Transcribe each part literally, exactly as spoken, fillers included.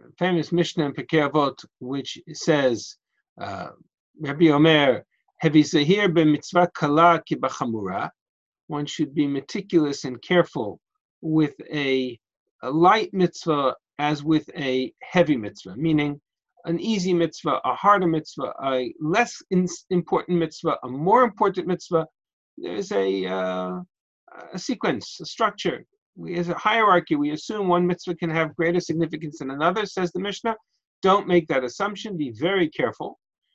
famous Mishnah in Pirkei Avot, which says, uh, Rabbi Omer, Hevi Zahir b'mitzvah kala ki b'chamura. One should be meticulous and careful with a, a light mitzvah as with a heavy mitzvah, meaning an easy mitzvah, a harder mitzvah, a less in, important mitzvah, a more important mitzvah. There's a, uh, a sequence, a structure. We, as a hierarchy, we assume one mitzvah can have greater significance than another, says the Mishnah. Don't make that assumption. Be very careful.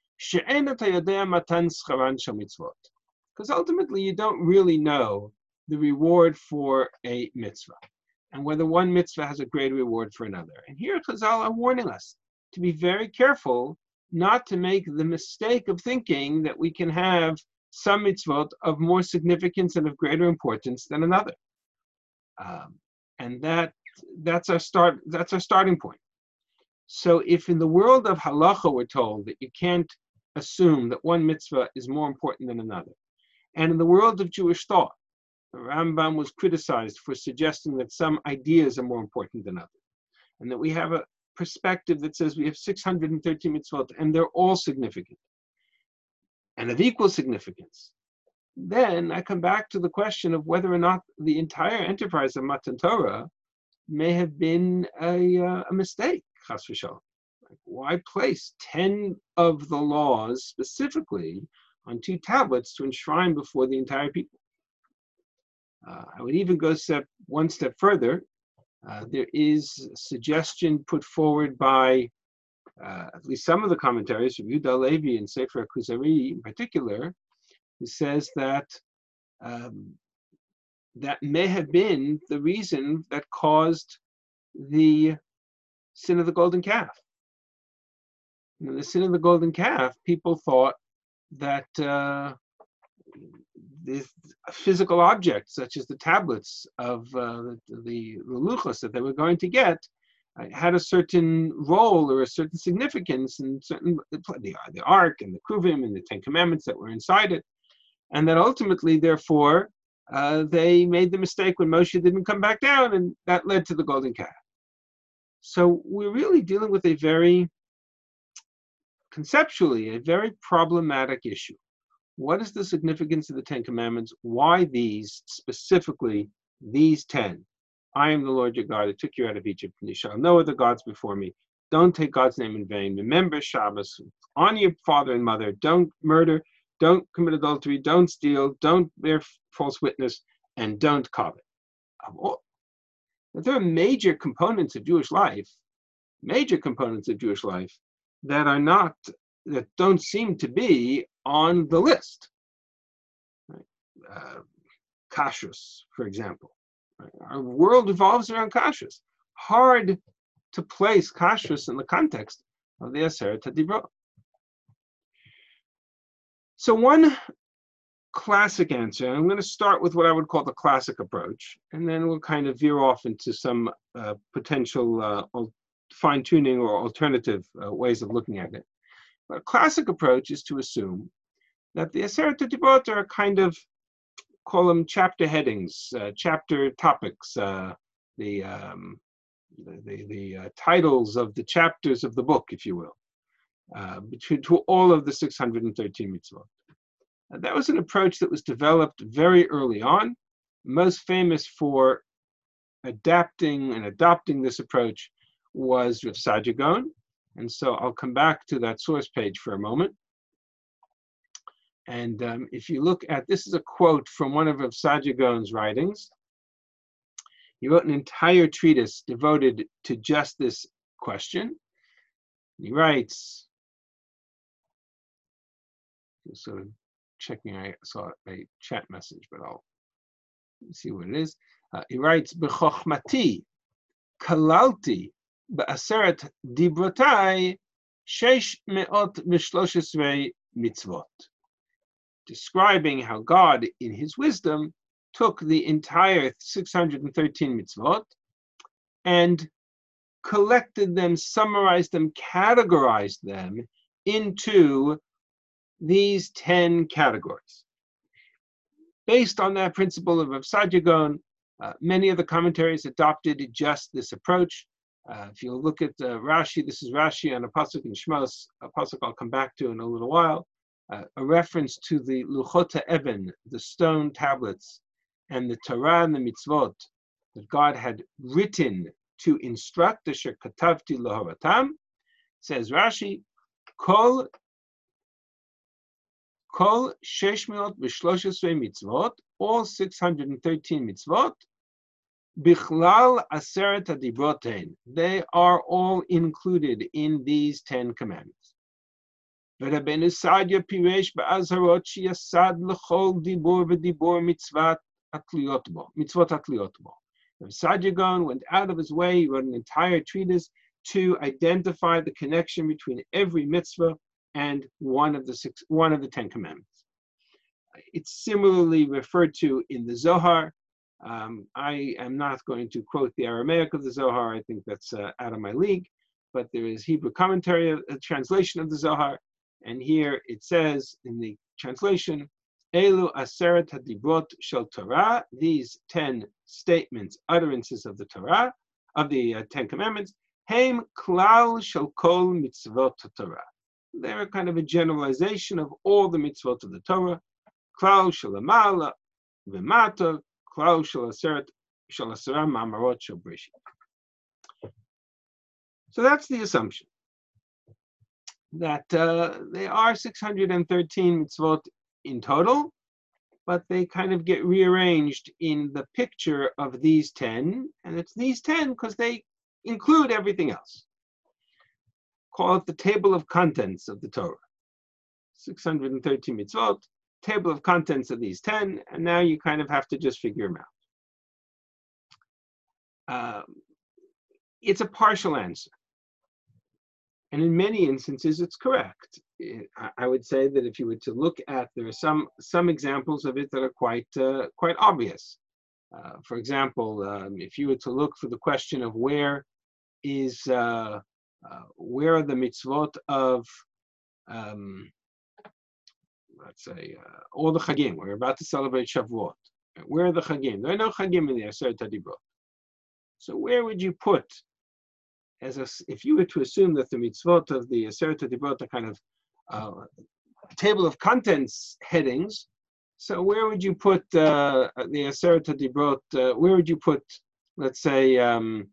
Because ultimately, you don't really know the reward for a mitzvah and whether one mitzvah has a greater reward for another. And here, Chazal are warning us to be very careful not to make the mistake of thinking that we can have some mitzvot of more significance and of greater importance than another. Um, and that that's our start. That's our starting point. So, if in the world of halacha we're told that you can't assume that one mitzvah is more important than another, and in the world of Jewish thought, the Rambam was criticized for suggesting that some ideas are more important than others, and that we have a perspective that says we have six hundred thirteen mitzvot and they're all significant and of equal significance. Then I come back to the question of whether or not the entire enterprise of Matan Torah may have been a, uh, a mistake, chas v'shalom. Like, why place ten of the laws specifically on two tablets to enshrine before the entire people? Uh, I would even go step, one step further. Uh, there is a suggestion put forward by uh, at least some of the commentaries, from Yehuda Levi and Sefer Kuzari in particular, who says that um, that may have been the reason that caused the sin of the golden calf. You know, the sin of the golden calf, people thought that uh, the physical objects, such as the tablets of uh, the, the, the luchos that they were going to get, uh, had a certain role or a certain significance in certain the, the Ark and the Kruvim and the Ten Commandments that were inside it, and that ultimately, therefore, uh, they made the mistake when Moshe didn't come back down, and that led to the golden calf. So we're really dealing with a very, conceptually, a very problematic issue. What is the significance of the Ten Commandments? Why these, specifically these ten? I am the Lord your God, I took you out of Egypt, and you shall have no other gods before me. Don't take God's name in vain. Remember Shabbos. Honor your father and mother. Don't murder. Don't commit adultery. Don't steal. Don't bear false witness. And don't covet. There are major components of Jewish life, major components of Jewish life that are not, that don't seem to be on the list. Right? Uh, kashrus, for example. Right? Our world revolves around kashrus. Hard to place kashrus in the context of the Aseret HaDibrot. So one classic answer, and I'm going to start with what I would call the classic approach, and then we'll kind of veer off into some uh, potential uh, fine-tuning or alternative uh, ways of looking at it. But a classic approach is to assume that the Aseret HaDibrot are kind of, call them chapter headings, uh, chapter topics, uh, the, um, the, the, the uh, titles of the chapters of the book, if you will, uh, between to all of the six hundred thirteen mitzvot. Uh, that was an approach that was developed very early on. Most famous for adapting and adopting this approach was Rav Saadia Gaon. And so I'll come back to that source page for a moment. And um, if you look at, this is a quote from one of Rav Saadia Gaon's writings. He wrote an entire treatise devoted to just this question. He writes, sort of checking, I saw a chat message, but I'll see what it is. Uh, he writes, B'chochmati kalalti ba'aseret dibrotai shesh me'ot v'shlosh esrei mitzvot. Describing how God, in his wisdom, took the entire six hundred thirteen mitzvot and collected them, summarized them, categorized them into these ten categories. Based on that principle of Rav Saadia Gaon, uh, many of the commentaries adopted just this approach. Uh, if you look at uh, Rashi, this is Rashi on a pasuk in Shmos, a pasuk I'll come back to in a little while, uh, a reference to the Luchot Eben, the stone tablets, and the Torah and the mitzvot that God had written to instruct, Asher Katavti Lahoratam, says Rashi, Kol Kol Sheshmiot B'Shlosh mitzvot, all six hundred thirteen mitzvot, Bichlal Aseret Adibrotein, they are all included in these Ten Commandments. V'Rabbeinu Sadia Piresh Ba'azharot Sheyasad L'chol Dibor V'Dibor Mitzvat Atliyot Bo, Mitzvot Atliyot Bo. Sadia Gaon went out of his way, he wrote an entire treatise to identify the connection between every mitzvah and one of the six, one of the Ten Commandments. It's similarly referred to in the Zohar. Um, I am not going to quote the Aramaic of the Zohar. I think that's uh, out of my league. But there is Hebrew commentary, a, a translation of the Zohar, and here it says in the translation, "Elu aseret hadibrot shel Torah." These ten statements, utterances of the Torah, of the uh, Ten Commandments, Heim klal shel kol mitzvot Torah. They're a kind of a generalization of all the mitzvot of the Torah. Klal shel amala v'mata, klal shel aseret shel asara ma'amarot shel brishit. So that's the assumption that uh, they are six hundred thirteen mitzvot in total, but they kind of get rearranged in the picture of these ten, and it's these ten because they include everything else. Call it the table of contents of the Torah. six hundred thirteen mitzvot, table of contents of these ten, and now you kind of have to just figure them out. Um, it's a partial answer. And in many instances, it's correct. I would say that if you were to look at, there are some some examples of it that are quite uh, quite obvious. Uh, for example, um, if you were to look for the question of where is uh, uh, where are the mitzvot of um, let's say uh, all the chagim? We're about to celebrate Shavuot. Where are the chagim? There are no chagim in the Aseret HaDibrot. So where would you put? As a, if you were to assume that the mitzvot of the Aseret HaDibrot are kind of uh, table of contents headings, so where would you put uh, the Aseret HaDibrot? Uh, where would you put, let's say, um,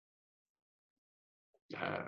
uh,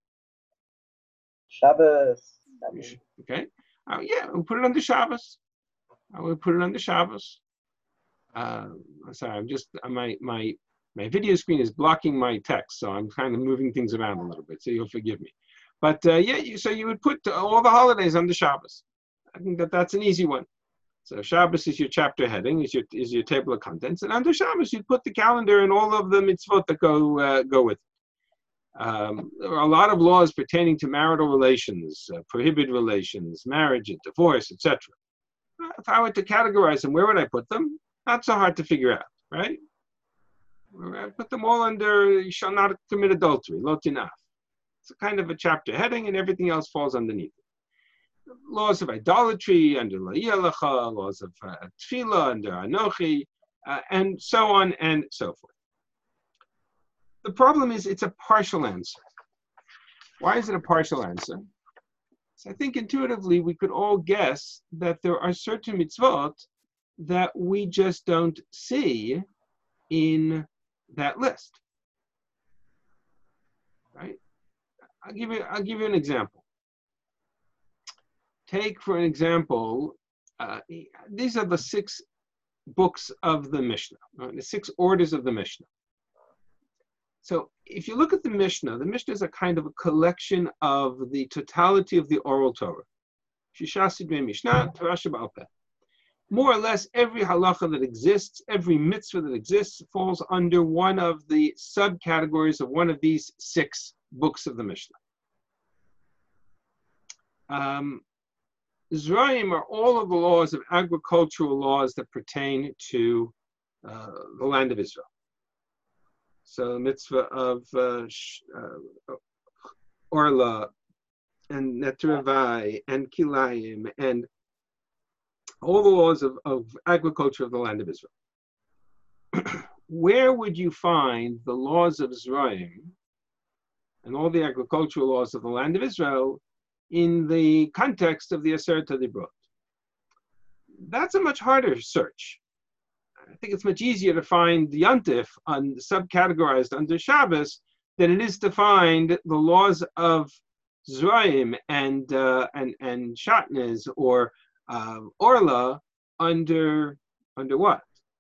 Shabbos? Okay, uh, yeah, we'll put it under Shabbos. I would put it under Shabbos. Uh, sorry, I'm just my my. My video screen is blocking my text, so I'm kind of moving things around a little bit, so you'll forgive me. But uh, yeah, you, so you would put all the holidays under Shabbos. I think that that's an easy one. So Shabbos is your chapter heading, is your is your table of contents, and under Shabbos you'd put the calendar and all of the mitzvot that go uh, go with it. Um, there are a lot of laws pertaining to marital relations, uh, prohibited relations, marriage and divorce, et cetera. If I were to categorize them, where would I put them? Not so hard to figure out, right? I put them all under, you shall not commit adultery, lo tinaf. It's a kind of a chapter heading, and everything else falls underneath it. Laws of idolatry under la yelacha, laws of uh, tefillah under anochi, uh, and so on and so forth. The problem is it's a partial answer. Why is it a partial answer? So I think intuitively we could all guess that there are certain mitzvot that we just don't see in that list, right? I'll give you. I'll give you an example. Take for an example, uh, these are the six books of the Mishnah, right? The six orders of the Mishnah. So if you look at the Mishnah, the Mishnah is a kind of a collection of the totality of the oral Torah. Shisha Sidrei Mishnah, Torah Sheba'al Peh. More or less every halacha that exists, every mitzvah that exists, falls under one of the subcategories of one of these six books of the Mishnah. Um, Zra'im are all of the laws of agricultural laws that pertain to uh, the land of Israel. So the mitzvah of uh, uh, Orla and Netravai and Kilayim and all the laws of, of agriculture of the land of Israel. Where would you find the laws of Zra'im and all the agricultural laws of the land of Israel in the context of the Aseret HaDibrot. That's a much harder search. I think it's much easier to find the Yontif on subcategorized under Shabbos than it is to find the laws of Zraim and uh, and and Shatnez or uh, Orla under under what?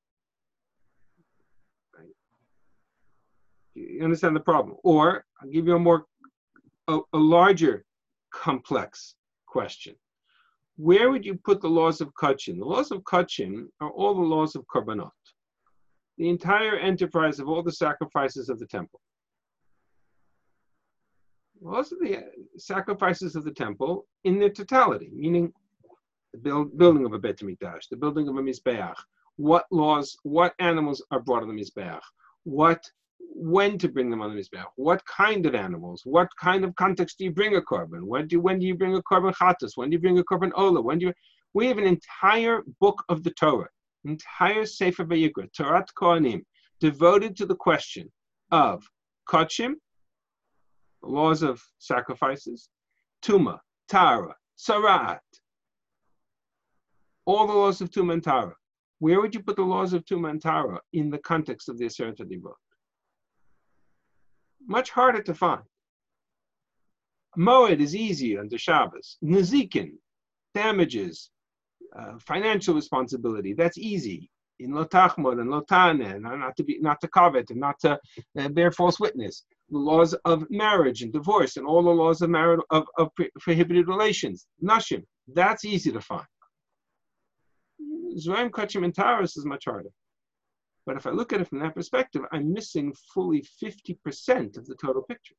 Right. You understand the problem? Or I'll give you a more a, a larger complex question. Where would you put the laws of Kachin? The laws of Kachin are all the laws of Korbanot, the entire enterprise of all the sacrifices of the temple. The laws of the sacrifices of the temple in their totality, meaning the build, building of a Beit HaMikdash, the building of a Mizbeach, what laws, what animals are brought on the Mizbeach, what, when to bring them on the Mizbeach, what kind of animals, what kind of context do you bring a korban, when do, when do you bring a korban chatas, when do you bring a korban ola, when do you, we have an entire book of the Torah, entire Sefer Vayikra, Torat Kohanim, devoted to the question of Kachim, laws of sacrifices, Tuma, Tara, Sarat, all the laws of Tuma and Tara. Where would you put the laws of Tuma and Tara in the context of the Aseret HaDibrot? Much harder to find. Moed is easy under Shabbos. Nezikin, damages, uh, financial responsibility, that's easy. In Lotachmod and Lotane, not to be, not to covet and not to uh, bear false witness. The laws of marriage and divorce and all the laws of marriage of, of prohibited relations. Nashim, that's easy to find. Zraim, Kachim, and Taras is much harder. But if I look at it from that perspective, I'm missing fully fifty percent of the total picture.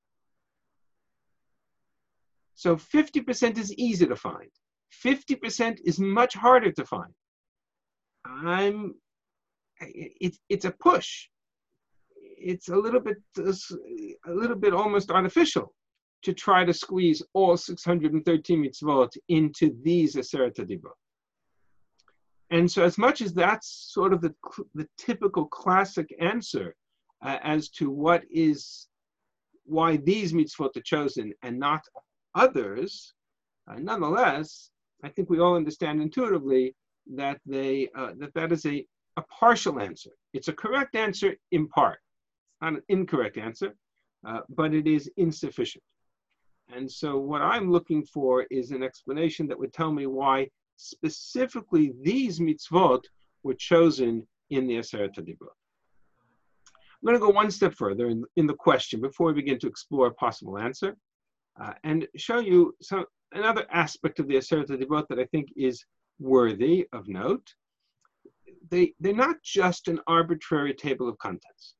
So fifty percent is easy to find. fifty percent is much harder to find. I'm, it's it's a push. It's a little bit, a little bit almost artificial to try to squeeze all six hundred thirteen mitzvot into these Aseret HaDibrot. And so as much as that's sort of the, the typical classic answer uh, as to what is, why these mitzvot are chosen and not others, uh, nonetheless, I think we all understand intuitively that they uh, that that is a, a partial answer. It's a correct answer in part, not an incorrect answer, uh, but it is insufficient. And so what I'm looking for is an explanation that would tell me why specifically these mitzvot were chosen in the Aseret HaDibrot. I'm going to go one step further in, in the question before we begin to explore a possible answer uh, and show you some, another aspect of the Aseret HaDibrot that I think is worthy of note. They, they're not just an arbitrary table of contents.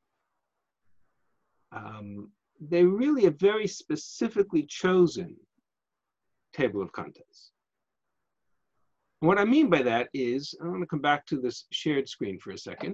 Um, they're really a very specifically chosen table of contents. And what I mean by that is, I want to come back to this shared screen for a second.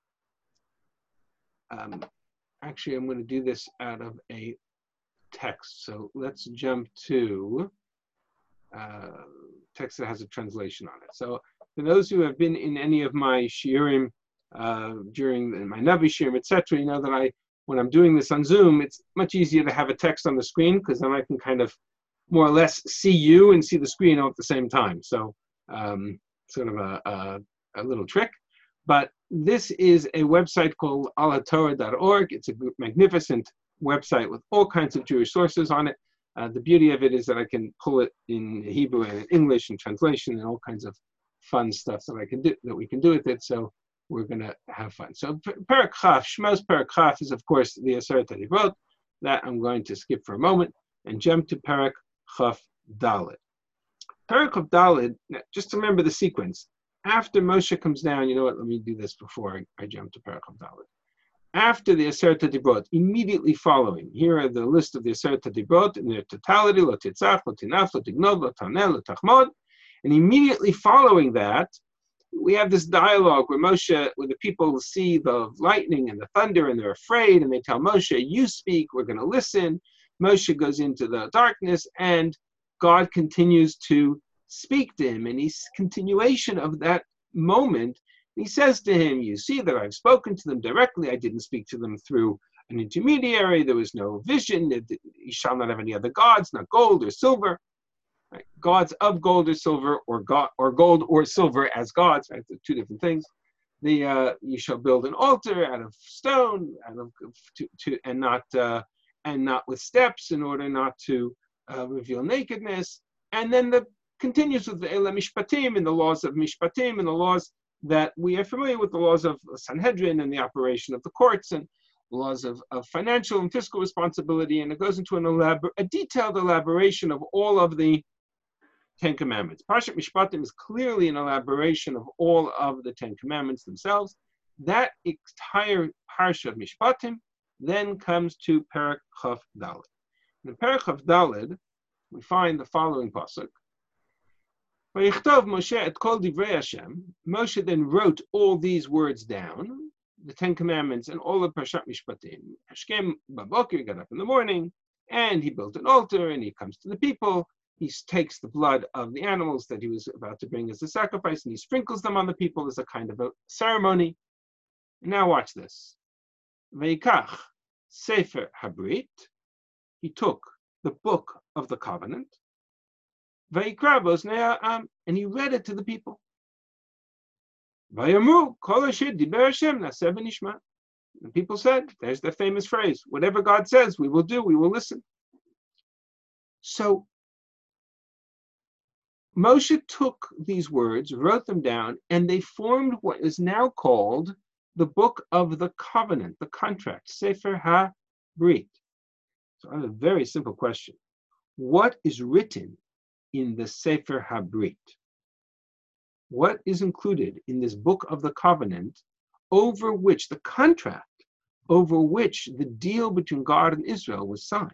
Um, actually, I'm going to do this out of a text. So let's jump to uh, text that has a translation on it. So for those who have been in any of my shiurim uh, during the, my Navi shiurim, et cetera, you know that I, when I'm doing this on Zoom, it's much easier to have a text on the screen because then I can kind of more or less see you and see the screen all at the same time. So um, sort of a, a, a little trick. But this is a website called alatorah dot org. It's a magnificent website with all kinds of Jewish sources on it. Uh, the beauty of it is that I can pull it in Hebrew and in English and translation and all kinds of fun stuff that I can do, that we can do with it. So we're going to have fun. So Perek Chaf, Shmos Perek Chaf is of course the Aseret HaDibrot. That I'm going to skip for a moment and jump to Perek Chaf Dalet. Perek Chaf Dalet, just to remember the sequence. After Moshe comes down, you know what, let me do this before I, I jump to Perek Chaf Dalet. After the Aseret HaDibrot, immediately following, here are the list of the Aseret HaDibrot in their totality, Lo Titzach, Lo Tinaf, Lo Tignov, Lo Tanel, Lo Tachmod. And immediately following that, we have this dialogue where Moshe, where the people see the lightning and the thunder and they're afraid and they tell Moshe, you speak, we're going to listen. Moshe goes into the darkness and God continues to speak to him. And he's continuation of that moment. He says to him, you see that I've spoken to them directly. I didn't speak to them through an intermediary. There was no vision. You shall not have any other gods, not gold or silver. Right? Gods of gold or silver, or god or gold or silver as gods. Right? They're two different things. The uh, you shall build an altar out of stone, out of to, to and not uh, and not with steps, in order not to uh, reveal nakedness. And then the continues with the Ele Mishpatim and the laws of Mishpatim and the laws that we are familiar with, the laws of Sanhedrin and the operation of the courts and laws of, of financial and fiscal responsibility. And it goes into an elabor- a detailed elaboration of all of the Ten Commandments. Parshat Mishpatim is clearly an elaboration of all of the Ten Commandments themselves. That entire Parsha of Mishpatim then comes to Perek Chaf Daled. In Perek Chaf Daled, we find the following pasuk. Vayichtov Moshe et kol divrei Hashem. Moshe then wrote all these words down, the Ten Commandments and all of Parshat Mishpatim. Hashkem Baboker, he got up in the morning, and he built an altar, and he comes to the people. He takes the blood of the animals that he was about to bring as a sacrifice, and he sprinkles them on the people as a kind of a ceremony. Now watch this. Veikach Sefer Habrit. He took the book of the covenant. Vayikra b'oznei ha'am, and he read it to the people. Vayamru kol asher diber Hashem na'aseh v'nishma. The people said, there's the famous phrase, whatever God says, we will do, we will listen. So Moshe took these words, wrote them down, and they formed what is now called the Book of the Covenant, the contract, Sefer HaBrit. So I have a very simple question. What is written in the Sefer HaBrit? What is included in this Book of the Covenant over which, the contract, over which the deal between God and Israel was signed?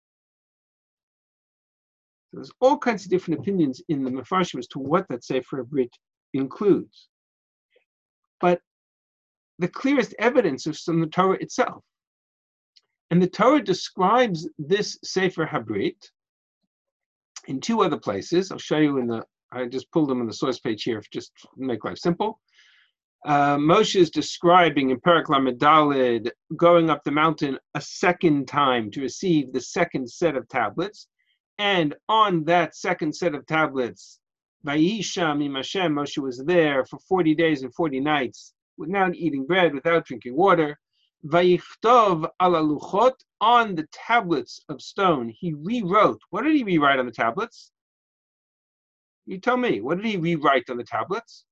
There's all kinds of different opinions in the Mefarshim as to what that Sefer HaBrit includes. But the clearest evidence is from the Torah itself. And the Torah describes this Sefer HaBrit in two other places. I'll show you in the, I just pulled them on the source page here just to make life simple. Uh, Moshe is describing in Perek Lamed Daled going up the mountain a second time to receive the second set of tablets. And on that second set of tablets, Vayisham im Hashem, Moshe was there for forty days and forty nights without eating bread, without drinking water. Vayichtov ala luchot, on the tablets of stone, he rewrote. What did he rewrite on the tablets? You tell me, what did he rewrite on the tablets?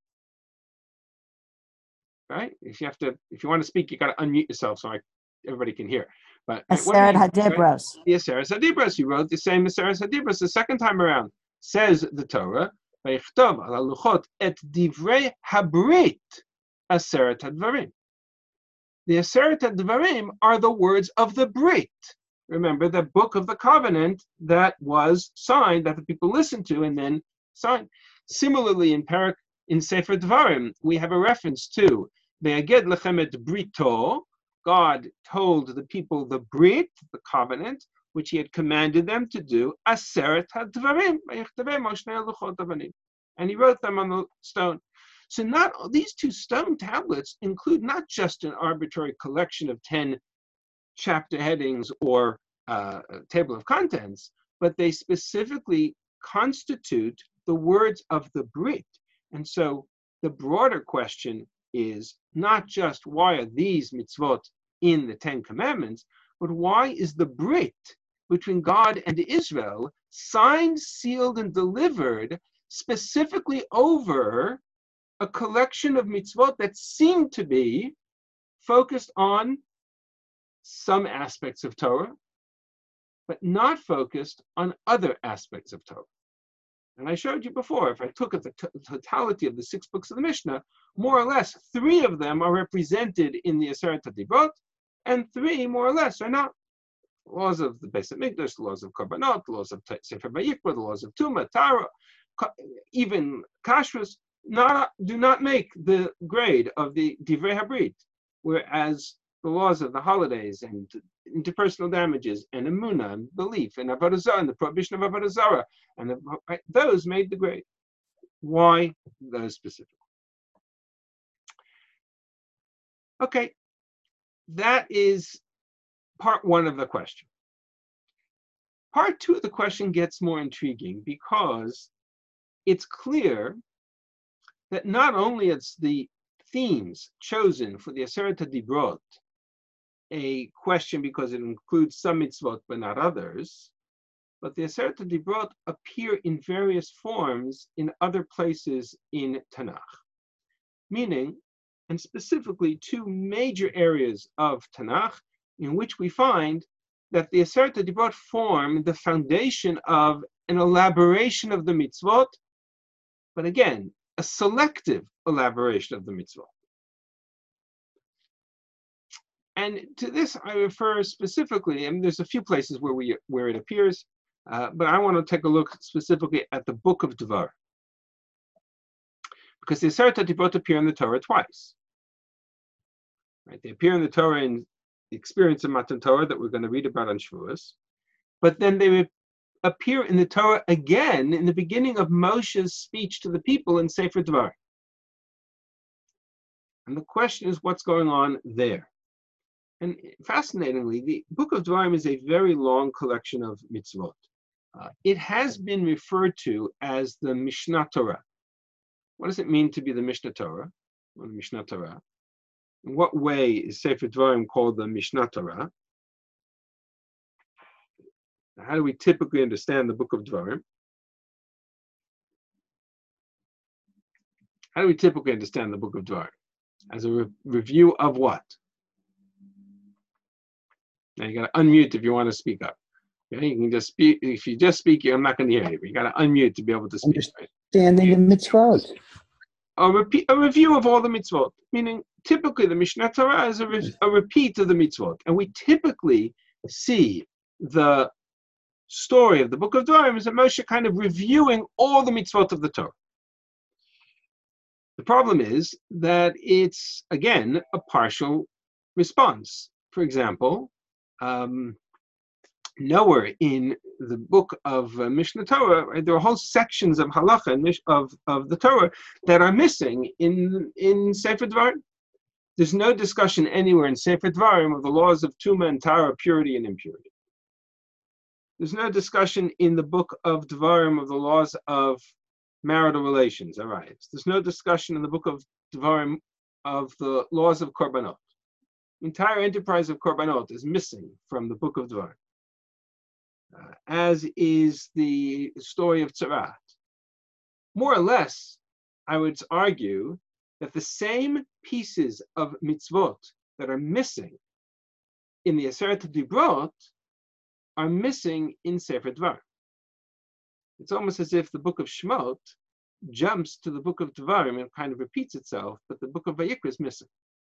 Right? If you have to, if you want to speak, you got to unmute yourself so I, everybody can hear. But Aseret HaDibros. Yes, Aseret HaDibros. He wrote the same Aseret HaDibros the second time around. Says the Torah, Vayichtov ala luchot et divrei habrit Aseret HaDvarim. The Aseret HaDvarim are the words of the Brit. Remember, the book of the covenant that was signed, that the people listened to and then signed. Similarly, in Perek, in Sefer Dvarim, we have a reference to Ve'aged lechem et brito. God told the people the Brit, the covenant, which he had commanded them to do, Aseret HaDvarim, and he wrote them on the stone. So not these two stone tablets include not just an arbitrary collection of ten chapter headings or uh, a table of contents, but they specifically constitute the words of the Brit. And so the broader question is not just why are these mitzvot in the Ten Commandments, but why is the Brit between God and Israel signed, sealed, and delivered specifically over a collection of mitzvot that seem to be focused on some aspects of Torah, but not focused on other aspects of Torah. And I showed you before, if I took at the t- totality of the six books of the Mishnah, more or less, three of them are represented in the Aseret HaDibrot, and three, more or less, are not. The laws of the Beis HaMikdash, the laws of Korbanot, the laws of Sefer Vayikra, the laws of Tumah, Tara, even Kashrus, not, do not make the grade of the Divrei HaBrit, whereas the laws of the holidays and interpersonal damages and emunah and belief and avodah zarah and the prohibition of avodah zarah and the, right, those made the grade. Why those specifically? Okay, that is part one of the question. Part two of the question gets more intriguing because it's clear that not only it's the themes chosen for the Aseret HaDibrot, a question because it includes some mitzvot but not others, but the Aseret HaDibrot appear in various forms in other places in Tanakh. Meaning, and specifically two major areas of Tanakh in which we find that the Aseret HaDibrot form the foundation of an elaboration of the mitzvot, but again, a selective elaboration of the mitzvot. And to this I refer specifically, and there's a few places where we where it appears, uh, but I want to take a look specifically at the book of Dvar. Because the Aseret HaDibrot appear in the Torah twice. Right? They appear in the Torah in the experience of Matan Torah that we're going to read about on Shavuos, but then they appear in the Torah again in the beginning of Moshe's speech to the people in Sefer Dvar. And the question is, what's going on there? And fascinatingly, the Book of Dvarim is a very long collection of mitzvot. Uh, it has been referred to as the Mishnah Torah. What does it mean to be the Mishnah Torah, or the Mishnah Torah? In what way is Sefer Dvarim called the Mishnah Torah? How do we typically understand the Book of Dvarim? How do we typically understand the Book of Dvarim? As a re review of what? Now you got to unmute if you want to speak up. Okay? You can just speak. If you just speak, I'm not going to hear you. You got to unmute to be able to speak. Understanding right? the mitzvot. A, repeat, a review of all the mitzvot, meaning typically the Mishnah Torah is a, re a repeat of the mitzvot, and we typically see the story of the Book of Dvarim as a Moshe kind of reviewing all the mitzvot of the Torah. The problem is that it's, again, a partial response. For example, um, nowhere in the book of uh, Mishnah Torah, right, there are whole sections of halacha and of, of the Torah that are missing in, in Sefer Dvarim. There's no discussion anywhere in Sefer Dvarim of the laws of Tuma and Tara, purity and impurity. There's no discussion in the book of Dvarim of the laws of marital relations, all right. There's no discussion in the book of Dvarim of the laws of Korbanot. The entire enterprise of Korbanot is missing from the book of Dvarim, uh, as is the story of Tzarat. More or less, I would argue that the same pieces of mitzvot that are missing in the Aseret HaDibrot are missing in Sefer Dvarim. It's almost as if the book of Shemot jumps to the book of Dvarim and kind of repeats itself, but the book of Vayikra is missing.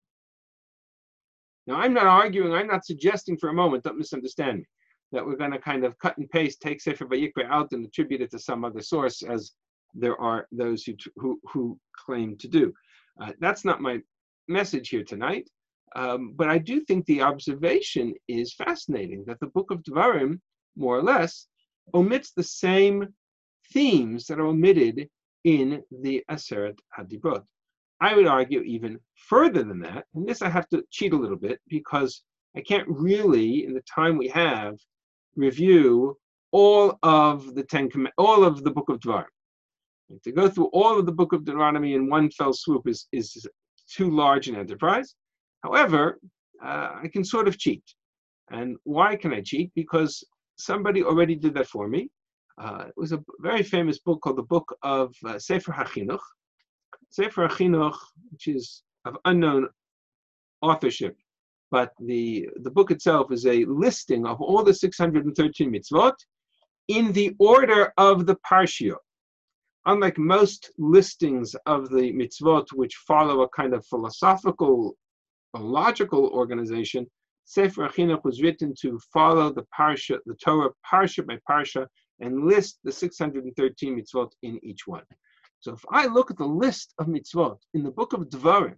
Now, I'm not arguing, I'm not suggesting for a moment, don't misunderstand me, that we're going to kind of cut and paste, take Sefer Vayikra out and attribute it to some other source, as there are those who who, who claim to do. Uh, that's not my message here tonight, um, but I do think the observation is fascinating, that the book of Dvarim, more or less, omits the same themes that are omitted in the Aseret HaDibrot. I would argue even further than that, and this I have to cheat a little bit because I can't really, in the time we have, review all of the Ten Comm- all of the Book of Dvarim. And to go through all of the Book of Deuteronomy in one fell swoop is, is too large an enterprise. However, uh, I can sort of cheat. And why can I cheat? Because somebody already did that for me. Uh, it was a very famous book called the Book of uh, Sefer HaChinuch. Sefer HaChinuch, which is of unknown authorship, but the, the book itself is a listing of all the six hundred thirteen mitzvot in the order of the Parshiyot. Unlike most listings of the mitzvot, which follow a kind of philosophical, a logical organization, Sefer HaChinuch was written to follow the Parsha, the Torah, Parsha by Parsha, and list the six hundred thirteen mitzvot in each one. So if I look at the list of mitzvot in the book of Dvarim,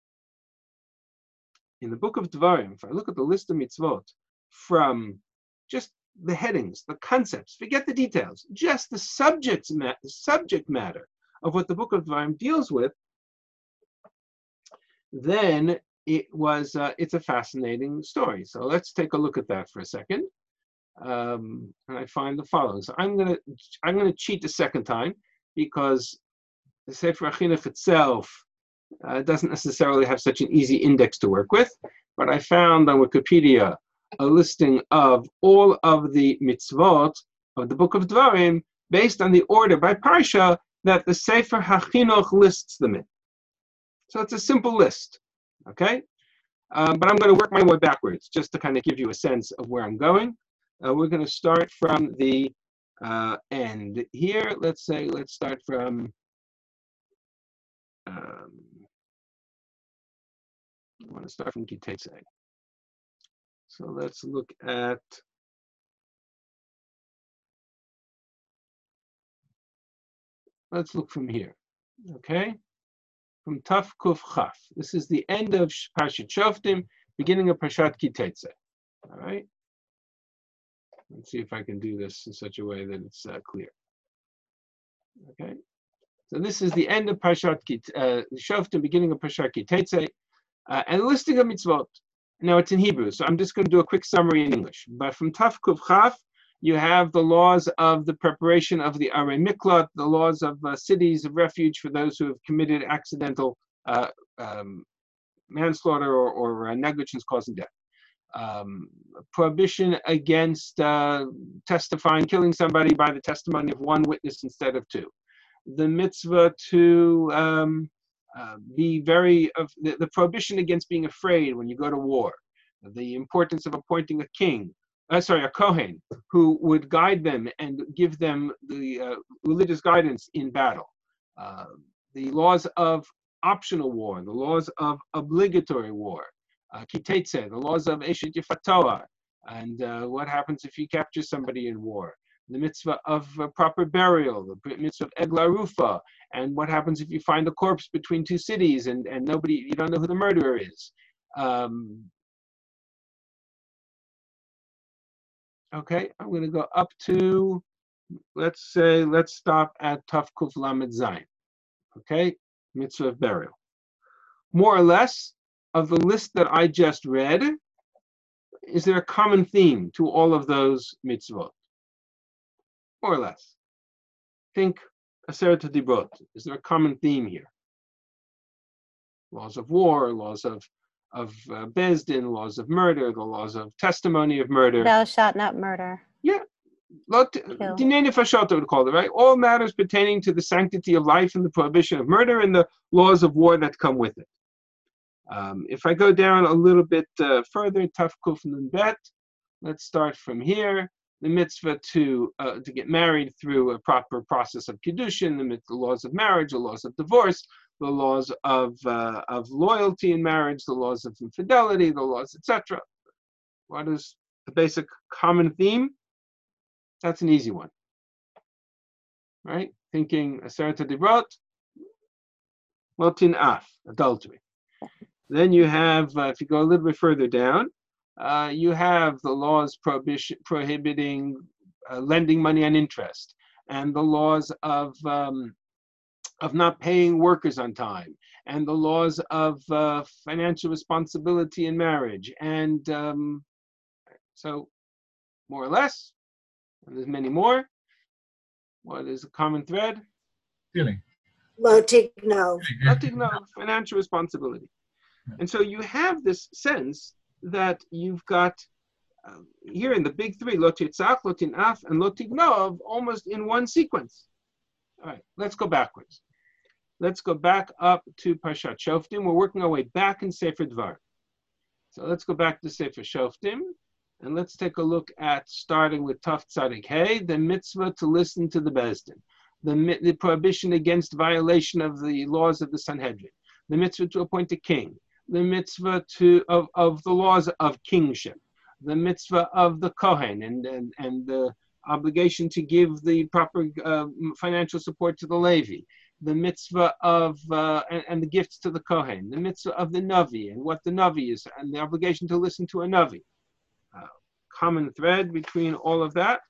in the book of Dvarim, if I look at the list of mitzvot from just the headings, the concepts, forget the details, just the subjects, the subject matter of what the book of Dvarim deals with, then it was, uh, it's a fascinating story. So let's take a look at that for a second. Um, and I find the following. So I'm gonna, I'm gonna cheat a second time because the Sefer HaChinuch itself uh, doesn't necessarily have such an easy index to work with, but I found on Wikipedia a listing of all of the mitzvot of the Book of Dvarim based on the order by Parsha that the Sefer HaChinuch lists them in. So it's a simple list, okay? Um, but I'm going to work my way backwards just to kind of give you a sense of where I'm going. Uh, we're going to start from the uh, end here. Let's say, let's start from, um, I want to start from Kitetse. So let's look at, let's look from here, okay? From Taf Kuf Chaf. This is the end of Parshat Shoftim, beginning of Parshat Kitetse, all right? Let's see if I can do this in such a way that it's uh, clear. Okay, so this is the end of Parshat uh, Shoftim, beginning of Parshat Kitetse, uh, and listing of mitzvot. Now it's in Hebrew, so I'm just going to do a quick summary in English. But from Taf Kuf Chaf, you have the laws of the preparation of the Arei Miklat, the laws of uh, cities of refuge for those who have committed accidental uh, um, manslaughter or, or uh, negligence causing death. Um, prohibition against uh, testifying, killing somebody by the testimony of one witness instead of two. The mitzvah to um, uh, be very, uh, the, the prohibition against being afraid when you go to war. The importance of appointing a king, uh, sorry, a Kohen, who would guide them and give them the uh, religious guidance in battle. Uh, the laws of optional war, the laws of obligatory war. Uh, Kitetse, the laws of Eshet Yifatoah, and uh, what happens if you capture somebody in war. The mitzvah of uh, proper burial, the mitzvah of Egla Rufa, and what happens if you find a corpse between two cities and, and nobody, you don't know who the murderer is. Um, okay, I'm going to go up to, let's say, let's stop at Taf Kuf Lamed Zayin. Okay, mitzvah of burial. More or less, of the list that I just read, is there a common theme to all of those mitzvot? More or less. Think Aseret HaDibrot. Is there a common theme here? Laws of war, laws of of uh, Bezdin, laws of murder, the laws of testimony of murder. Thou shalt not murder. Yeah. Dinei Nefashot, I would call it, right? All matters pertaining to the sanctity of life and the prohibition of murder and the laws of war that come with it. Um, if I go down a little bit uh, further, Taf Kuf Nun Bet, let's start from here. The mitzvah to uh, to get married through a proper process of kiddushin, the, the laws of marriage, the laws of divorce, the laws of uh, of loyalty in marriage, the laws of infidelity, the laws, et cetera. What is the basic common theme? That's an easy one, right? Thinking Aseret HaDibrot, Lo Tin'af, adultery. Then you have, uh, if you go a little bit further down, uh, you have the laws prohibition, prohibiting uh, lending money on interest, and the laws of um, of not paying workers on time, and the laws of uh, financial responsibility in marriage, and um, so more or less, and there's many more. What is a common thread? Feeling. Lo tignov. Lo tignov, financial responsibility. And so you have this sense that you've got uh, here in the big three, Lo titzach, Lo tin'af, and Lo tignov, almost in one sequence. All right, let's go backwards. Let's go back up to Parshat Shoftim. We're working our way back in Sefer Dvar. So let's go back to Sefer Shoftim, and let's take a look at, starting with Taf Tzadik Hey, the mitzvah to listen to the Bezdin, the, the prohibition against violation of the laws of the Sanhedrin, the mitzvah to appoint a king, the mitzvah to of, of the laws of kingship, the mitzvah of the Kohen, and, and, and the obligation to give the proper uh, financial support to the Levi, the mitzvah of, uh, and, and the gifts to the Kohen, the mitzvah of the Navi, and what the Navi is, and the obligation to listen to a Navi. Uh, common thread between all of that.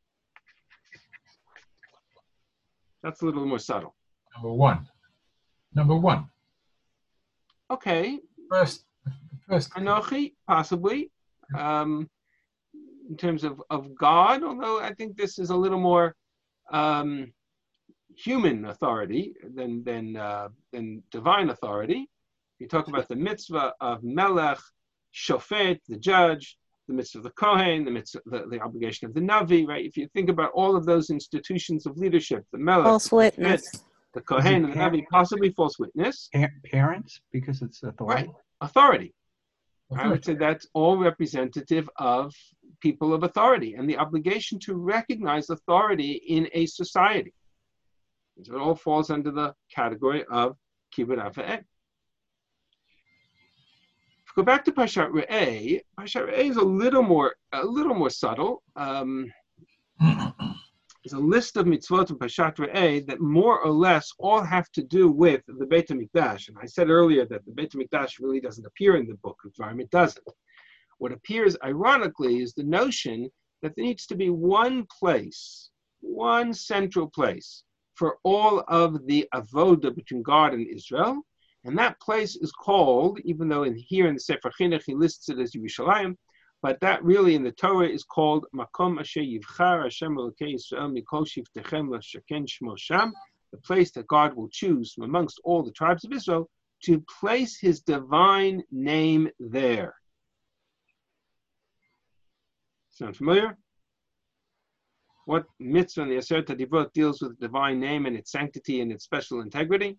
That's a little more subtle. Number one. Number one. Okay. First, First. Anochi, possibly, um, in terms of, of God, although I think this is a little more um, human authority than, than, uh, than divine authority. You talk about the mitzvah of Melech, Shofet, the judge, the mitzvah of the Kohen, the mitzvah, the, the obligation of the Navi, right? If you think about all of those institutions of leadership, the Melech, False the witness. Shofet, the Kohen, and the Navi, possibly false witness. Pa- parents, because it's authority. Right, authority. I would Authority. say that's all representative of people of authority and the obligation to recognize authority in a society. So it all falls under the category of kibbud av v'em. If we go back to Parshat Re'eh, Parshat Re'eh is a little more, a little more subtle. Um, there's a list of mitzvot in Parshat Re'eh that more or less all have to do with the Beit HaMikdash. And I said earlier that the Beit HaMikdash really doesn't appear in the book of Dvarim. It doesn't. What appears, ironically, is the notion that there needs to be one place, one central place for all of the avoda between God and Israel. And that place is called, even though in here in the Sefer Chinuch he lists it as Yerushalayim, but that really in the Torah is called Makom Asher Yivchar Hashem Elokei Yisrael Mikol Shiftechem L'Shaken Shmo Sham, the place that God will choose from amongst all the tribes of Israel to place His divine name there. Sound familiar? What mitzvah in the Aseret HaDivrot deals with the divine name and its sanctity and its special integrity?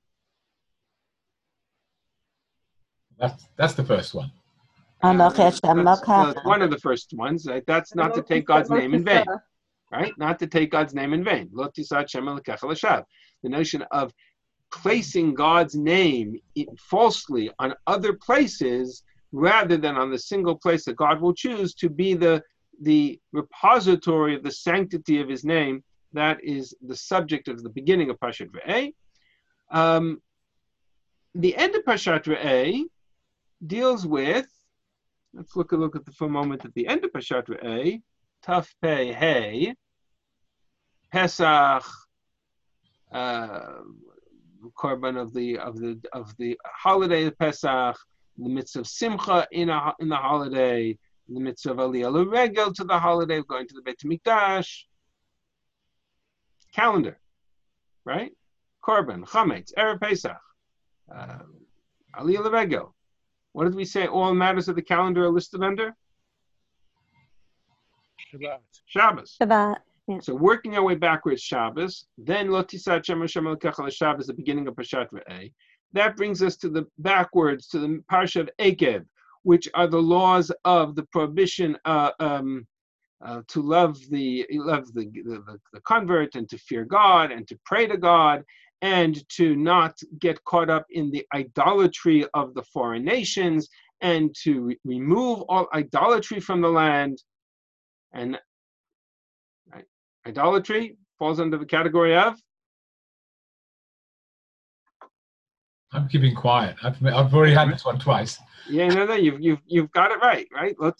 That's that's the first one. Anochi Uh, Hashem that's, well, it's Elokecha. one of the first ones. Right? That's not to take God's name in vain. Right? Not to take God's name in vain. Lo tisat Hashem Elokecha l'shav. The notion of placing God's name falsely on other places rather than on the single place that God will choose to be the, the repository of the sanctity of His name, that is the subject of the beginning of Parshat Re'eh. Um, the end of Parshat Re'eh deals with, let's look a look at the for a moment at the end of Parshat Re'eh, Taf Pei Hey, Pesach, uh, korban of the of the of the holiday of Pesach, the mitzvah of Simcha in a, in the holiday, the mitzvah of Aliyah L'Regel to the holiday of going to the Beit HaMikdash. Calendar, right? Korban, Chametz, Erev Pesach, uh, Aliyah L'Regel. What did we say all matters of the calendar are listed under? Shabbat. Shabbos. Shabbat. Yeah. So working our way backwards, Shabbos, then Lo Tisat Shem Hashem Elokecha l'Shav is the beginning of Parshat Re'eh. That brings us to the backwards to the Parsha of Ekev, which are the laws of the prohibition uh, um, uh, to love the love the, the the convert and to fear God and to pray to God and to not get caught up in the idolatry of the foreign nations and to re- remove all idolatry from the land. And right, idolatry falls under the category of? I'm keeping quiet. I've I've already had this one twice. Yeah, no, no, you've you've you've got it right, right? Not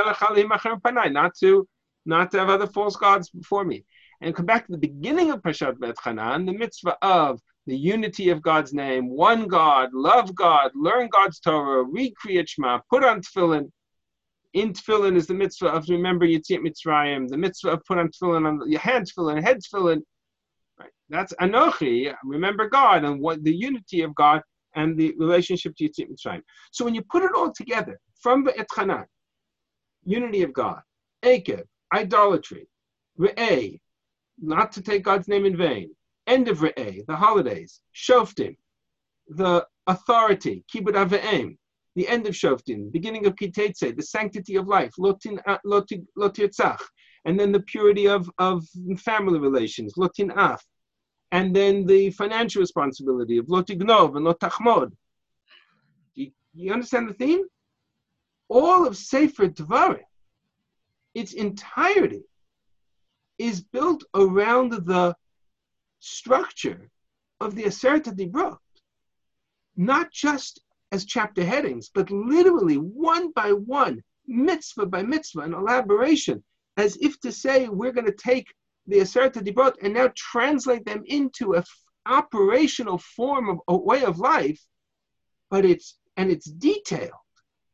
to not to have other false gods before me. And come back to the beginning of Parshat Bet Chanan, the mitzvah of the unity of God's name, one God, love God, learn God's Torah, read Kriyat Shema, put on tefillin. In tefillin is the mitzvah of remember Yetziat Mitzrayim, the mitzvah of put on tefillin on your hand tefillin, head tefillin. Right. That's Anochi, remember God and what the unity of God and the relationship to Yetziat Mitzrayim. So when you put it all together, from Bet Chanan, unity of God, Ekev, idolatry, Re'eh, not to take God's name in vain, end of Re'eh, the holidays, Shoftim, the authority, Kibbud av v'em, the end of Shoftim, beginning of Kitetze, the sanctity of life, Lotin Lotirtzach, and then the purity of, of family relations, Lotin Af, and then the financial responsibility of Lotignov and Lotachmod. Do you, you understand the theme? All of Sefer Dvarim, its entirety, is built around the structure of the Aseret HaDibrot, not just as chapter headings, but literally one by one, mitzvah by mitzvah, an elaboration, as if to say we're going to take the Aseret HaDibrot and now translate them into an f- operational form of a way of life, but it's and it's detailed.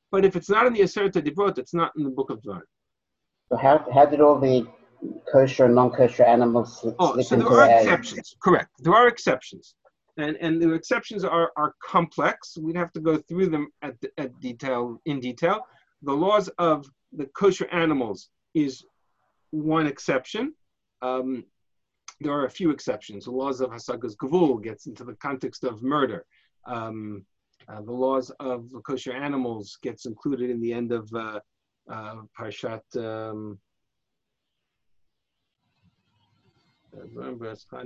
But if it's not in the Aseret Dibrot, it's not in the book of Dvarim. So how, how did all the kosher and non-kosher animals slip, Oh, slip so into there are the A? exceptions. Correct. There are exceptions. And and the exceptions are, are complex. We'd have to go through them at, at detail in detail. The laws of the kosher animals is one exception. Um, there are a few exceptions. The laws of Hasagas Gavul gets into the context of murder. Um, uh, the laws of the kosher animals gets included in the end of uh, uh, Parshat. Um, it's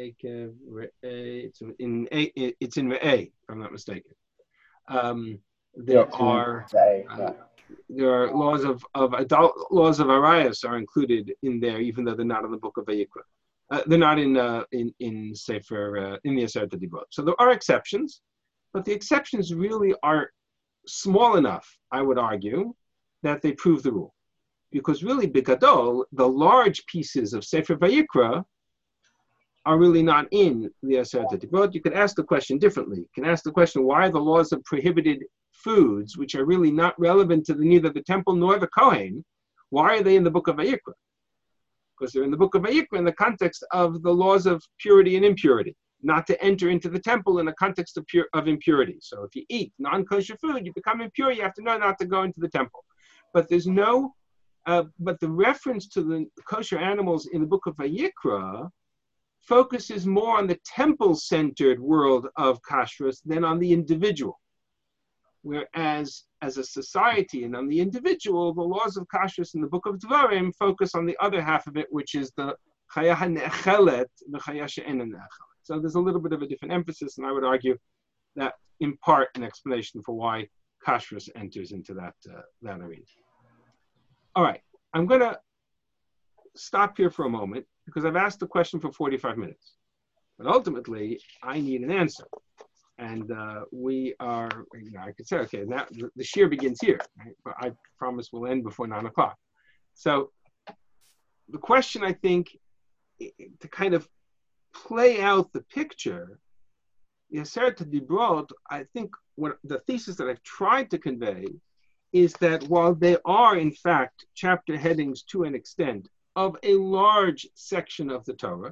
in it's in Re'eh, if I'm not mistaken. Um, there Yeah, are A, uh, yeah. there are laws of of adult laws of Arias are included in there, even though they're not in the book of Vayikra. Uh, they're not in uh, in in Sefer uh, in the Aseret Dibrot. So there are exceptions, but the exceptions really are small enough, I would argue, that they prove the rule. Because really, Bigadol, the large pieces of Sefer Vayikra are really not in the Aseret Dibrot. You could ask the question differently. You can ask the question, why are the laws of prohibited foods, which are really not relevant to the, neither the temple nor the Kohen, why are they in the book of Vayikra? Because they're in the book of Vayikra in the context of the laws of purity and impurity, not to enter into the temple in the context of, pure, of impurity. So if you eat non-kosher food, you become impure, you have to know not to go into the temple. But there's no, uh, but the reference to the kosher animals in the book of Vayikra focuses more on the temple-centered world of kashrus than on the individual. Whereas, as a society and on the individual, the laws of kashrus in the book of Dvarim focus on the other half of it, which is the chaya ha'ne'echelet, the chaya she'ena ne'echelet. So there's a little bit of a different emphasis, and I would argue that in part an explanation for why kashrus enters into that uh, that arena. All right, I'm going to stop here for a moment, because I've asked the question for forty-five minutes. But ultimately, I need an answer. And uh, we are, you know, I could say, okay, now the, the shear begins here. Right? But I promise we'll end before nine o'clock. So the question, I think, to kind of play out the picture, the Aseret Dibrot, I think what the thesis that I've tried to convey is that while they are, in fact, chapter headings to an extent of a large section of the Torah,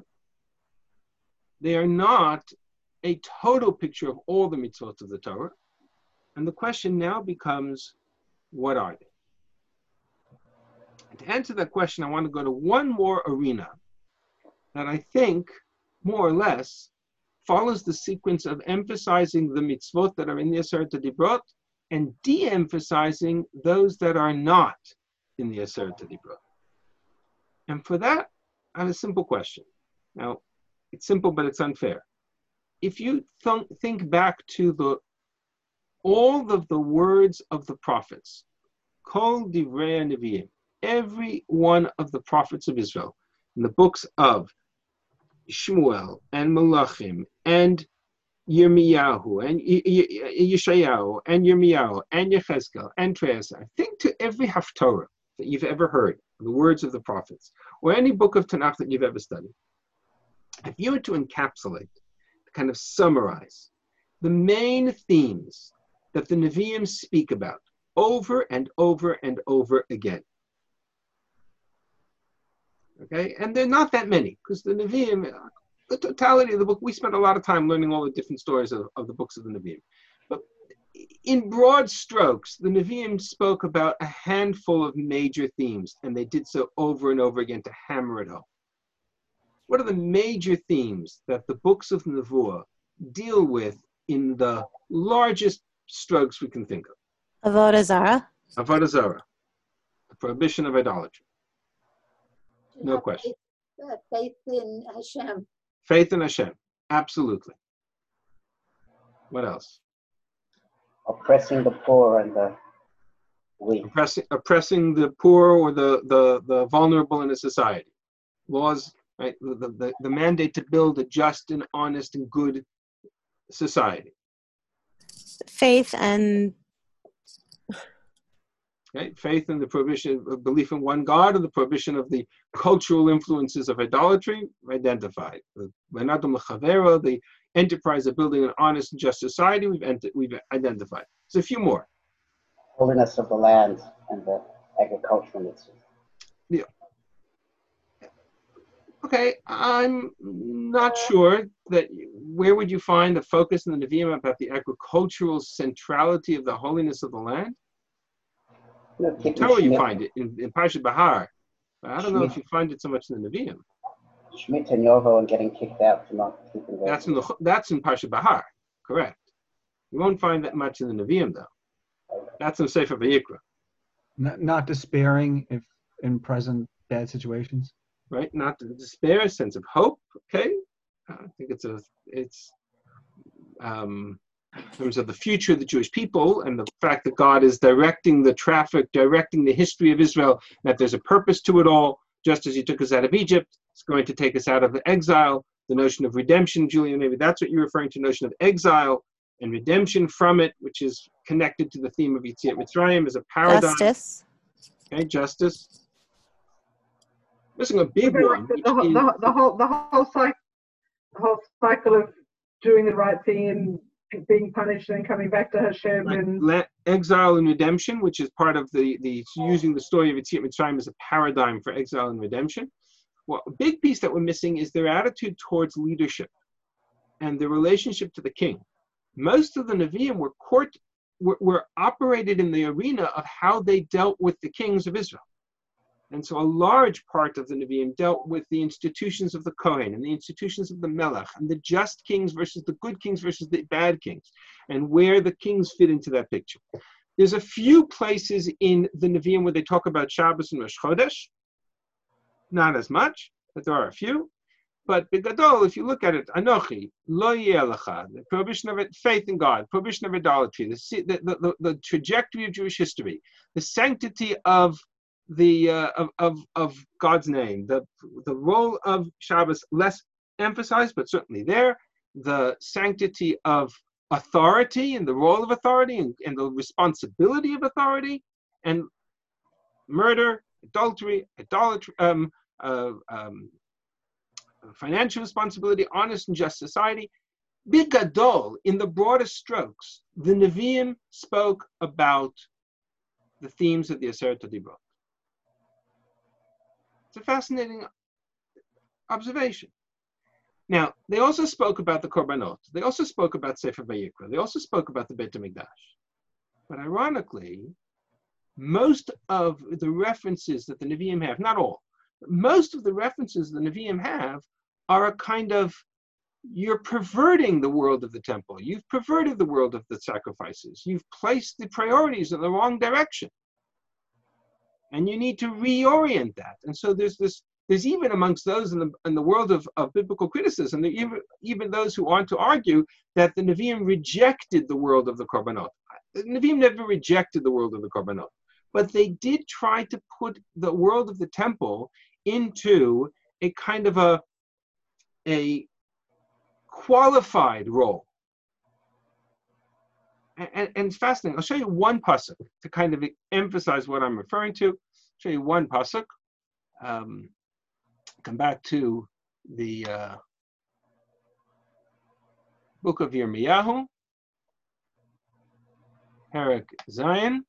they are not a total picture of all the mitzvot of the Torah. And the question now becomes, what are they? And to answer that question, I want to go to one more arena that I think, more or less, follows the sequence of emphasizing the mitzvot that are in the Aseret Dibrot and de-emphasizing those that are not in the Aseret Dibrot. And for that, I have a simple question. Now, it's simple, but it's unfair. If you th- think back to the all of the words of the prophets, Kol Divrei Nevi'im, every one of the prophets of Israel, in the books of Shmuel and Malachim and Yirmiyahu and Yeshayahu and Yirmiyahu and Yechezkel and Treasah, think to every haftorah that you've ever heard, the words of the prophets, or any book of Tanakh that you've ever studied. If you were to encapsulate, to kind of summarize the main themes that the Nevi'im speak about over and over and over again. Okay, and they're not that many, because the Nevi'im, the totality of the book, we spent a lot of time learning all the different stories of, of the books of the Nevi'im. But in broad strokes, the Nevi'im spoke about a handful of major themes, and they did so over and over again to hammer it home. What are the major themes that the books of Nevuah deal with in the largest strokes we can think of? Avodah Zarah. Avodah Zarah, the prohibition of idolatry. No Uh, question. Faith, uh, faith in Hashem. Faith in Hashem, absolutely. What else? Oppressing the poor and the weak. Oppressing, oppressing the poor or the, the, the vulnerable in a society. Laws, right? The, the, the mandate to build a just and honest and good society. Faith and Okay? Faith in the prohibition of belief in one God, or the prohibition of the cultural influences of idolatry, identified. The the enterprise of building an honest and just society, we've, ent- we've identified. There's a few more. holiness of the land and the agricultural mitzvah. Yeah. Okay, I'm not sure that where would you find the focus in the Nevi'im about the agricultural centrality of the holiness of the land? You know, In keeping Torah you Shemitah- find it in, in Parshat Bahar, but I don't know if Shemitah. you find it so much in the Nevi'im. Shemitah and Yovel and getting kicked out for not keeping the. That's in the that's in Parshat Bahar, correct? You won't find that much in the Nevi'im though. That's in Sefer Vayikra, Not, not despairing if in present bad situations. right? Not the despair, a sense of hope. Okay, I think it's a it's um, in terms of the future of the Jewish people and the fact that God is directing the traffic, directing the history of Israel, that there's a purpose to it all. Just as He took us out of Egypt, it's going to take us out of the exile. The notion of redemption, Julia, maybe that's what you're referring to, notion of exile and redemption from it, which is connected to the theme of Yetziat Mitzrayim as a paradigm. Justice. Okay, justice. Missing a big Very one. much the, which the, whole- is- the, the whole the whole cycle the whole cycle of doing the right thing and being punished and coming back to Hashem Right. and Le- exile and redemption, which is part of the, the using the story of Yetziat Mitzrayim as a paradigm for exile and redemption. Well, a big piece that we're missing is their attitude towards leadership and their relationship to the king. Most of the Nevi'im were court were, were operated in the arena of how they dealt with the kings of Israel. And so a large part of the Nevi'im dealt with the institutions of the Kohen and the institutions of the Melech and the just kings versus the good kings versus the bad kings and where the kings fit into that picture. There's a few places in the Nevi'im where they talk about Shabbos and Rosh Chodesh. Not as much, but there are a few. But Begadol, if you look at it, Anochi, Lo Yeh Lecha, the prohibition of it, faith in God, prohibition of idolatry, the, the, the, the trajectory of Jewish history, the sanctity of the uh, of, of of God's name, the the role of Shabbos less emphasized, but certainly there, the sanctity of authority and the role of authority and, and the responsibility of authority, and murder, adultery, idolatry, um, uh, um, financial responsibility, honest and just society. Big Gadol, in the broadest strokes, the Nevi'im spoke about the themes of the Aseret HaDibrot. It's a fascinating observation. Now, they also spoke about the Korbanot. They also spoke about Sefer Vayikra. They also spoke about the Beit HaMikdash. But ironically, most of the references that the Nevi'im have, not all, but most of the references the Nevi'im have are a kind of, you're perverting the world of the temple. You've perverted the world of the sacrifices. You've placed the priorities in the wrong direction. And you need to reorient that. And so there's this, there's even amongst those in the, in the world of, of biblical criticism, there even, even those who want to argue that the Nevi'im rejected the world of the Korbanot. The Nevi'im never rejected the world of the Korbanot, but they did try to put the world of the temple into a kind of a, a qualified role. And, and, and it's fascinating. I'll show you one pasuk to kind of emphasize what I'm referring to. I'll show you one pasuk. Um, come back to the uh, book of Yirmiyahu, Perek Zion.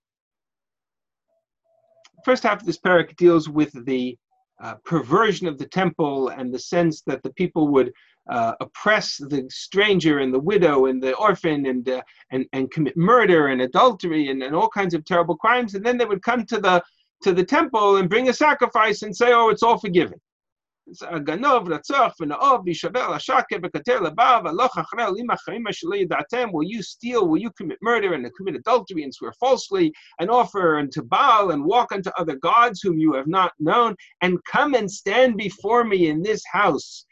First half of this parak deals with the uh, perversion of the temple and the sense that the people would uh, oppress the stranger and the widow and the orphan and uh, and and commit murder and adultery and, and all kinds of terrible crimes, and then they would come to the to the temple and bring a sacrifice and say, "Oh, it's all forgiven." Will you steal? Will you commit murder and commit adultery and swear falsely and offer unto Baal and walk unto other gods whom you have not known and come and stand before me in this house?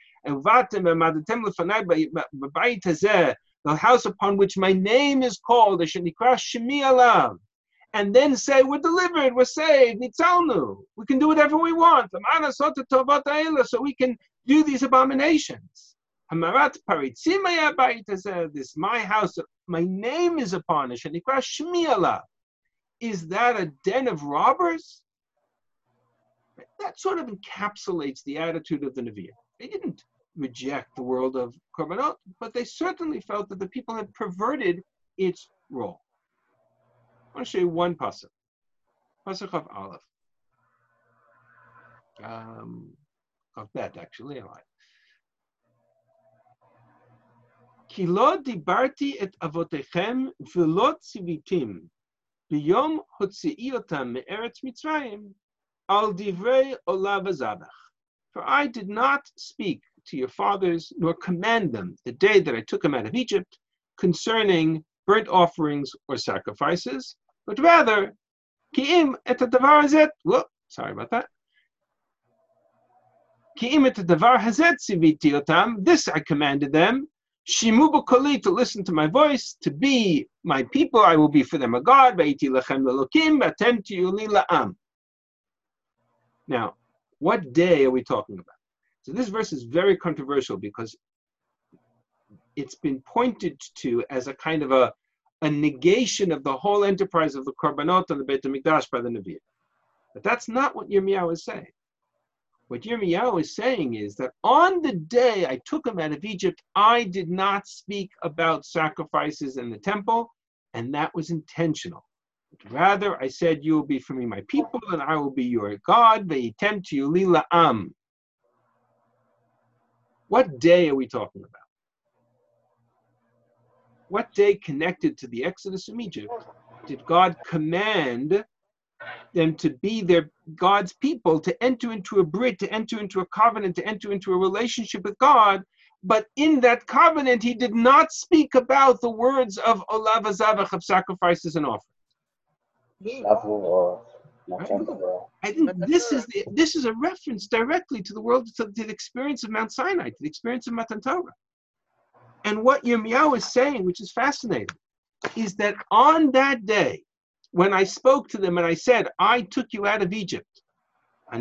The house upon which my name is called, and then say, we're delivered, we're saved, nitzalnu. We can do whatever we want. So we can do these abominations. This my house, my name is upon it. Is that a den of robbers? That sort of encapsulates the attitude of the Nevi'im. They didn't reject the world of Korbanot, but they certainly felt that the people had perverted its role. I want to show you one pasuk. Pasuk of Aleph. Um, of Bet, actually. I lied. Ki lo dibarti et avotechem v'lo tzivitim b'yom hotzi'i otam me'eretz Mitzrayim al divrei olav hazabach. For I did not speak to your fathers nor command them the day that I took them out of Egypt concerning burnt offerings or sacrifices, but rather ki'im et hadavar hazet. Whoop, sorry about that. Ki'im et hadavar hazet tziviti otam. This I commanded them. Shimu b'koli, to listen to my voice, to be my people. I will be for them a God. V'iti lechem l'lokim, v'atem tiyu li la'am. Now, what day are we talking about? So this verse is very controversial because it's been pointed to as a kind of a, a negation of the whole enterprise of the Korbanot and the Beit HaMikdash by the Nevi'im. But that's not what Yirmiyahu is saying. What Yirmiyahu is saying is that on the day I took him out of Egypt, I did not speak about sacrifices in the temple, and that was intentional. Rather, I said, you will be for me my people, and I will be your God. Ve'item tiyu li la'am. What day are we talking about? What day connected to the Exodus from Egypt did God command them to be their God's people, to enter into a brit, to enter into a covenant, to enter into a relationship with God? But in that covenant, he did not speak about the words of olav hazavach, of sacrifices and offerings. I think this is the, this is a reference directly to the world, to, to the experience of Mount Sinai, to the experience of Matan Torah. And what Yirmiyahu is saying, which is fascinating, is that on that day, when I spoke to them and I said, I took you out of Egypt, I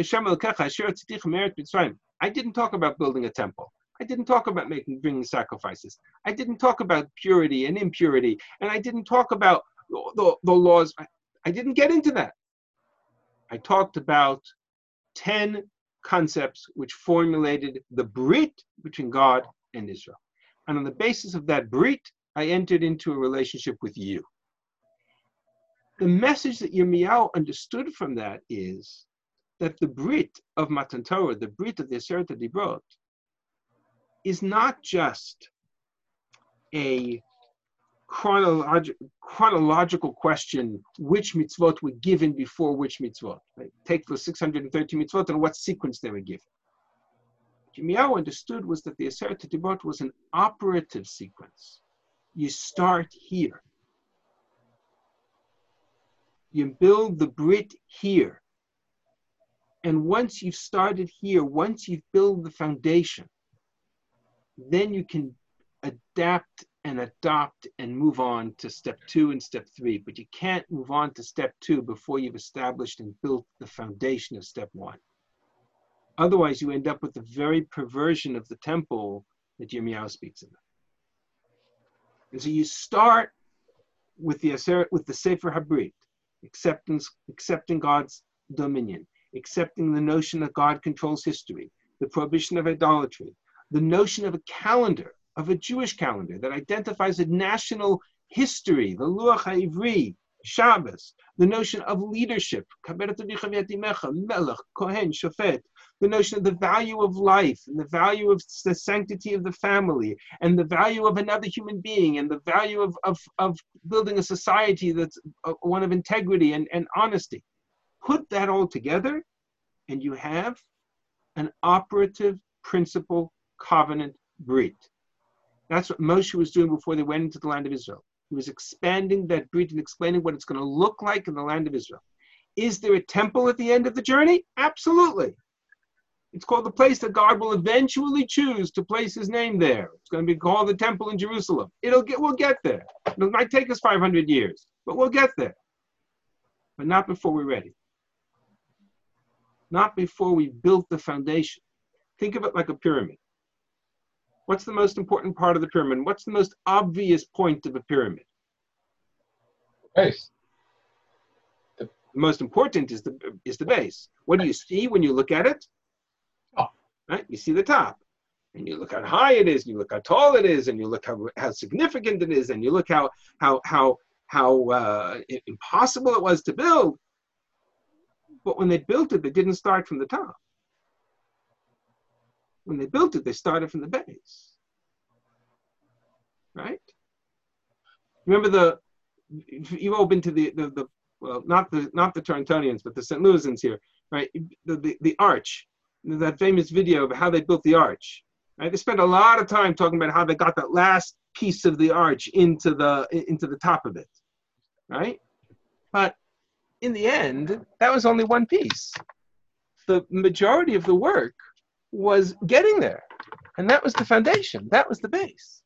didn't talk about building a temple. I didn't talk about making bringing sacrifices. I didn't talk about purity and impurity, and I didn't talk about the, the laws. I, I didn't get into that. I talked about ten concepts which formulated the brit between God and Israel. And on the basis of that brit, I entered into a relationship with you. The message that Yirmiyahu understood from that is that the brit of Matan Torah, the brit of the Aseret HaDibrot, is not just a chronolog- chronological question, which mitzvot were given before which mitzvot. Right? Take the six hundred thirty mitzvot and what sequence they were given. What Yirmiyahu understood was that the Aseret HaDibrot was an operative sequence. You start here. You build the brit here. And once you've started here, once you've built the foundation, then you can adapt and adopt and move on to step two and step three. But you can't move on to step two before you've established and built the foundation of step one. Otherwise, you end up with the very perversion of the temple that Yirmiyahu speaks of. And so you start with the Aseret, with the Sefer HaBrit, acceptance, accepting God's dominion, accepting the notion that God controls history, the prohibition of idolatry, the notion of a calendar, of a Jewish calendar that identifies a national history, the Luach HaIvri, Shabbos, the notion of leadership, Melech, Kohen, Shofet, the notion of the value of life, and the value of the sanctity of the family, and the value of another human being, and the value of, of, of building a society that's one of integrity and, and honesty. Put that all together, and you have an operative principle covenant brit. That's what Moshe was doing before they went into the land of Israel. He was expanding that brit and explaining what it's going to look like in the land of Israel. Is there a temple at the end of the journey? Absolutely. It's called the place that God will eventually choose to place his name there. It's going to be called the temple in Jerusalem. It'll get, we'll get there. It might take us five hundred years, but we'll get there. But not before we're ready. Not before we've built the foundation. Think of it like a pyramid. What's the most important part of the pyramid? What's the most obvious point of a pyramid? Base. The most important is the, is the base. What do you see when you look at it? Oh. Right? You see the top. And you look how high it is, and you look how tall it is, and you look how, how significant it is, and you look how, how, how how uh, impossible it was to build. But when they built it, they didn't start from the top. When they built it, they started from the base. Right? Remember the, you've all been to the, the, the well, not the not the Torontonians, but the Saint Louisans here, right? The, the, the arch, that famous video of how they built the arch. Right? They spent a lot of time talking about how they got that last piece of the arch into the into the top of it, right? But in the end, that was only one piece. The majority of the work was getting there, and that was the foundation. That was the base.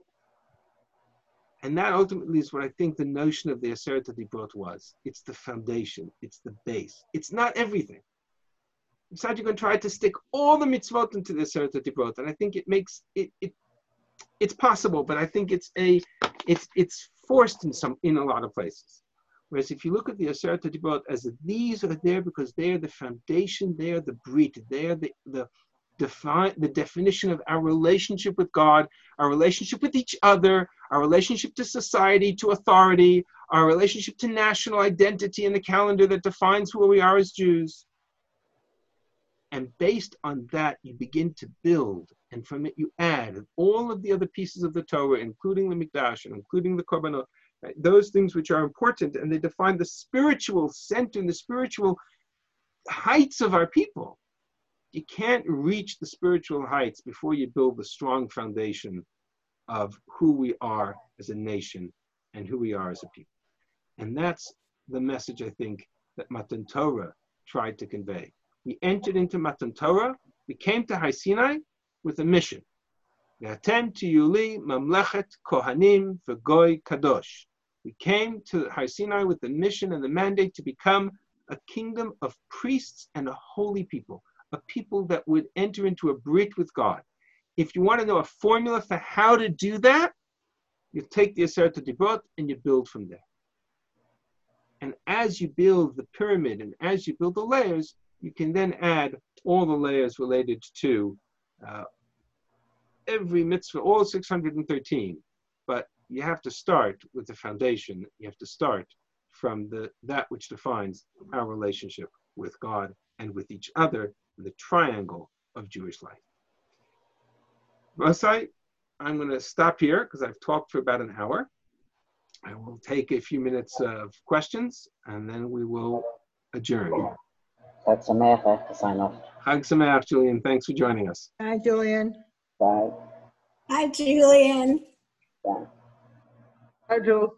And that ultimately is what I think the notion of the Aseret HaDibrot was. It's the foundation. It's the base. It's not everything. Besides, you're going to try to stick all the mitzvot into the Aseret HaDibrot, and I think it makes it, it it's possible, but I think it's a it's it's forced in some in a lot of places. Whereas if you look at the Aseret HaDibrot as these are there because they are the foundation, they are the brit, they are the the define the definition of our relationship with God, our relationship with each other, our relationship to society, to authority, our relationship to national identity and the calendar that defines who we are as Jews. And based on that, you begin to build, and from it you add all of the other pieces of the Torah, including the Mikdash and including the Korbanot, right? Those things which are important, and they define the spiritual center and the spiritual heights of our people. You can't reach the spiritual heights before you build the strong foundation of who we are as a nation and who we are as a people. And that's the message, I think, that Matan Torah tried to convey. We entered into Matan Torah, we came to Har Sinai with a mission. Yatem tiyuli mamlechet kohanim v'goy kadosh. We came to Har Sinai with the mission and the mandate to become a kingdom of priests and a holy people, a people that would enter into a brit with God. If you want to know a formula for how to do that, you take the Aseret HaDibrot and you build from there. And as you build the pyramid and as you build the layers, you can then add all the layers related to uh, every mitzvah, all six hundred thirteen. But you have to start with the foundation. You have to start from the that which defines our relationship with God and with each other, the triangle of Jewish life. Masai, I'm going to stop here because I've talked for about an hour. I will take a few minutes of questions and then we will adjourn. Chag Sameach, I have to sign off. Chag Sameach, Julian. Thanks for joining us. Hi, Julian. Bye. Hi, Julian. Bye. Hi, Jules.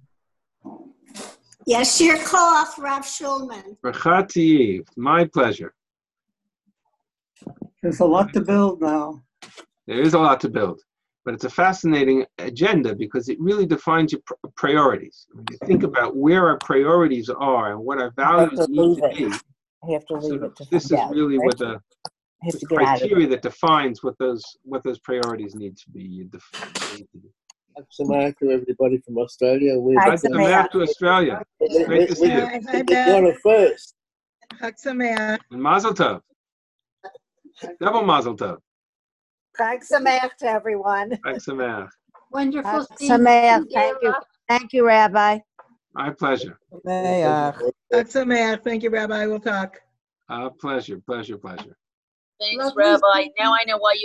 Yes, your cloth, Rav Shulman. Rachati, my pleasure. There's a lot to build now. There is a lot to build, but it's a fascinating agenda because it really defines your pr- priorities. When you think about where our priorities are and what our values to need leave to it. be, I have to leave so it to this is find out, really right? what the, I have the to get out of criteria it. that defines what those what those priorities need to be. Def- need to be. Sameach to everybody from Australia. We're Hi, Chag Sameach. Sameach to Australia. we- Great to see you. Hi, hi, we Beth. got it first. Chag Sameach. And Mazel Tov. Double Mazel Tov. Chag Sameach to everyone. Chag Sameach. Wonderful Chag seeing Sameach. you, Thank you. Dara. Thank you, Rabbi. My pleasure. Sameach. Chag Sameach. Thank you, Rabbi. We'll talk. Uh, pleasure, pleasure, pleasure. Thanks, Lovely Rabbi. seeing Now I know why you